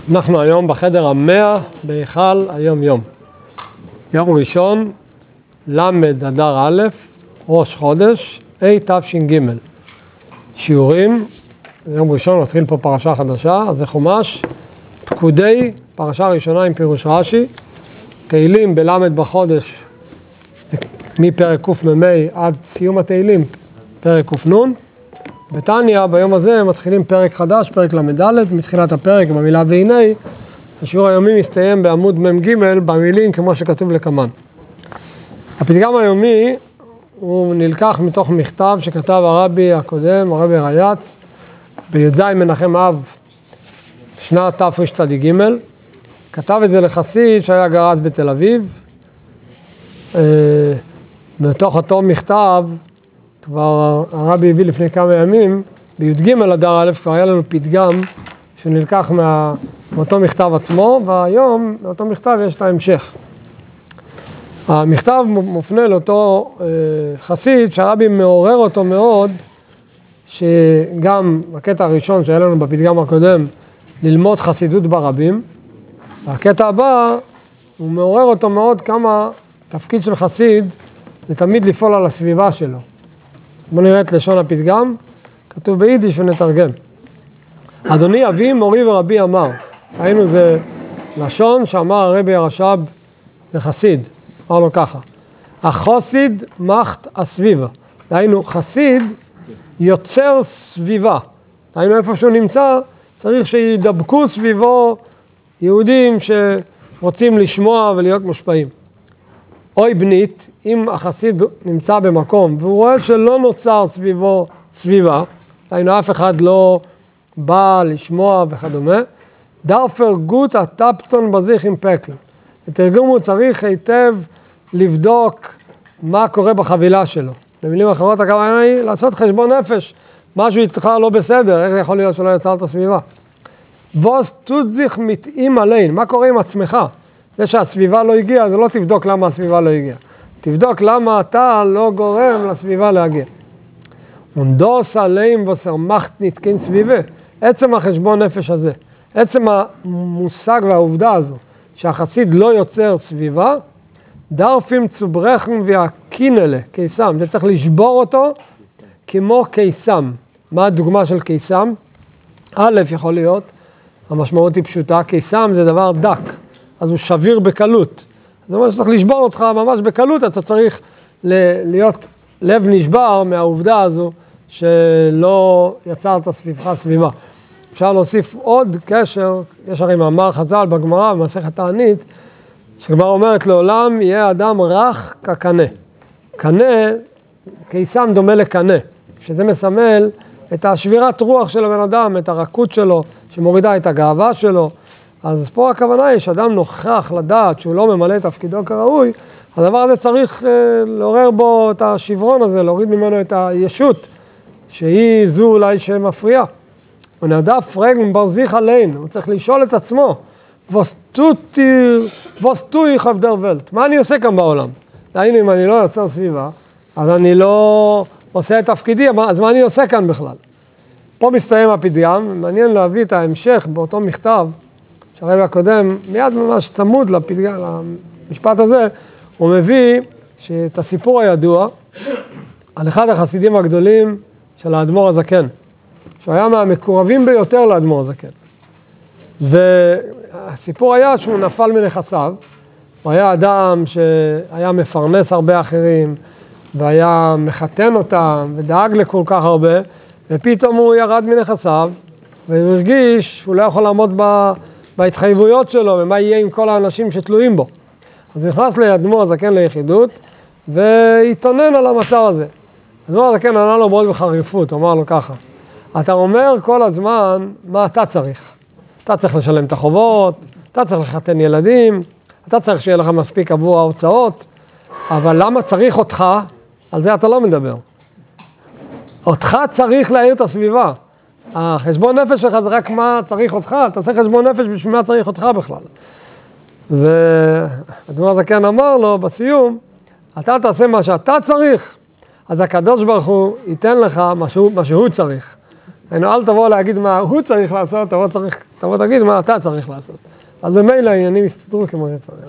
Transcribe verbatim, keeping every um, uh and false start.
אנחנו היום בחדר המאה בהיכל היום יום. יום ראשון, למד אדר א', ראש חודש, א' תש"ג. שיעורים, יום ראשון מתחיל פה פרשה חדשה, אז זה חומש, פקודי, פרשה ראשונה עם פירוש רש"י, תהילים בלמד בחודש, מפרק קמ"ה עד סיום התהילים, פרק ק"נ. בתניא, ביום הזה מתחילים פרק חדש, פרק למד, מתחילת הפרק במילה והנה, השיעור היומי מסתיים בעמוד מ"ג במילים כמו שכתוב לקמן. הפתגם היומי הוא נלקח מתוך מכתב שכתב הרבי הקודם, הרבי רייץ, בי"ז מנחם אב, שנת תרצ"ג, כתב את זה לחסיד שהיה גר אז בתל אביב. בתוך אותו מכתב, כבר הרבי הביא לפני כמה ימים, בי"ג אדר א' כבר היה לנו פתגם שנלקח מה, מאותו מכתב עצמו, והיום מאותו מכתב יש את ההמשך. המכתב מופנה לאותו אה, חסיד שהרבי מעורר אותו מאוד, שגם בקטע הראשון שהיה לנו בפתגם הקודם, ללמוד חסידות ברבים, והקטע הבא הוא מעורר אותו מאוד כמה תפקיד של חסיד זה תמיד לפעול על הסביבה שלו. בואו נראה את לשון הפתגם, כתוב ביידיש ונתרגם. אדוני אבי מורי ורבי אמר, היינו זה לשון שאמר הרבי הרש"ב לחסיד, אמר לו ככה, החסיד מחט הסביבה, היינו חסיד יוצר סביבה, היינו איפה שהוא נמצא, צריך שידבקו סביבו יהודים שרוצים לשמוע ולהיות מושפעים. אוי בנית, אם החסיד נמצא במקום והוא רואה שלא נוצר סביבו סביבה, היינו אף אחד לא בא לשמוע וכדומה, דרפר גוט הטפסטון בזיך עם פקל. בתרגום הוא צריך היטב לבדוק מה קורה בחבילה שלו. במילים אחרות הכוונה היא לעשות חשבון נפש, משהו איתך לא בסדר, איך יכול להיות שלא יצר את הסביבה. ווס תוזיך מתאים עליין, מה קורה עם עצמך? זה שהסביבה לא הגיעה, זה לא תבדוק למה הסביבה לא הגיעה. תבדוק למה אתה לא גורם לסביבה להגיע. ונדוס עליהם וסר מחט נתקין סביבה. עצם החשבון נפש הזה, עצם המושג והעובדה הזו, שהחסיד לא יוצר סביבה, דרפים צוברחם והקינלה, קיסם. זה צריך לשבור אותו כמו קיסם. מה הדוגמה של קיסם? א', יכול להיות, המשמעות היא פשוטה, קיסם זה דבר דק. אז הוא שביר בקלות. זאת אומרת שצריך לשבור אותך ממש בקלות, אתה צריך להיות לב נשבר מהעובדה הזו שלא יצרת סביבך סביבה. אפשר להוסיף עוד קשר, יש הרי מאמר חז"ל בגמרא, במסכת תענית, שכבר אומרת לעולם יהיה אדם רך כקנה. קנה, קיסם דומה לקנה, שזה מסמל את השבירת רוח של הבן אדם, את הרכות שלו, שמורידה את הגאווה שלו. אז פה הכוונה היא שאדם נוכח לדעת שהוא לא ממלא את תפקידו כראוי, הדבר הזה צריך לעורר בו את השברון הזה, להוריד ממנו את הישות, שהיא זו אולי שמפריעה. ונעדף רגל ברזיך עליין, הוא צריך לשאול את עצמו, וסטוי חבדר ולט, מה אני עושה כאן בעולם? דהיינו, אם אני לא יוצר סביבה, אז אני לא עושה את תפקידי, אז מה אני עושה כאן בכלל? פה מסתיים הפתגם, מעניין להביא את ההמשך באותו מכתב, שהרבי הקודם, מיד ממש צמוד לפתגם, למשפט הזה, הוא מביא את הסיפור הידוע על אחד החסידים הגדולים של האדמו"ר הזקן, שהוא היה מהמקורבים ביותר לאדמו"ר הזקן. והסיפור היה שהוא נפל מנכסיו, הוא היה אדם שהיה מפרנס הרבה אחרים, והיה מחתן אותם, ודאג לכל כך הרבה, ופתאום הוא ירד מנכסיו, והוא הרגיש שהוא לא יכול לעמוד ב... בהתחייבויות שלו, ומה יהיה עם כל האנשים שתלויים בו. אז הוא נכנס לאדמו"ר הזקן ליחידות, והתאונן על המצב הזה. אדמו"ר הזקן ענה לו מאוד בחריפות, הוא אמר לו ככה, אתה אומר כל הזמן מה אתה צריך. אתה צריך לשלם את החובות, אתה צריך לחתן ילדים, אתה צריך שיהיה לך מספיק עבור ההוצאות, אבל למה צריך אותך? על זה אתה לא מדבר. אותך צריך להעיר את הסביבה. החשבון נפש שלך זה רק מה צריך אותך, אתה עושה חשבון נפש בשביל מה צריך אותך בכלל. ואדמו"ר הזקן אמר לו בסיום, אתה תעשה מה שאתה צריך, אז הקדוש ברוך הוא ייתן לך מה שהוא, מה שהוא צריך. אל תבוא להגיד מה הוא צריך לעשות, תבוא צריך תבוא תגיד מה אתה צריך לעשות. אז במילא העניינים יסתדרו כמו שצריך.